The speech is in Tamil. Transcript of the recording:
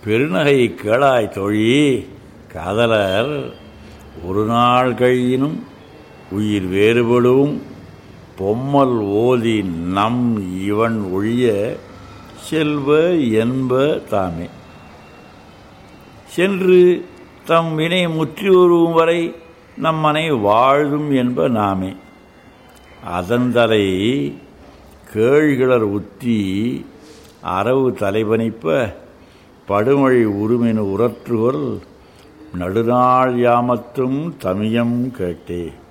பெருநகை கேளாய் தோழி. காதலர் ஒரு நாள் கழியினும் உயிர் வேறுபடும் பொம்மல் ஓதி நம் இவன் ஒழிய செல்வ என்ப தாமே. சென்று தம் வினை முற்றி வருவும் வரை நம்மனை வாழும் என்ப நாமே. அதன்தலை கேழ்கிளர் உத்தி அரவு தலைபணிப்ப படுமொழி உருமெனு உரற்றுகொள் நடுநாள் யாமத்தும் தமியம் கேட்டே.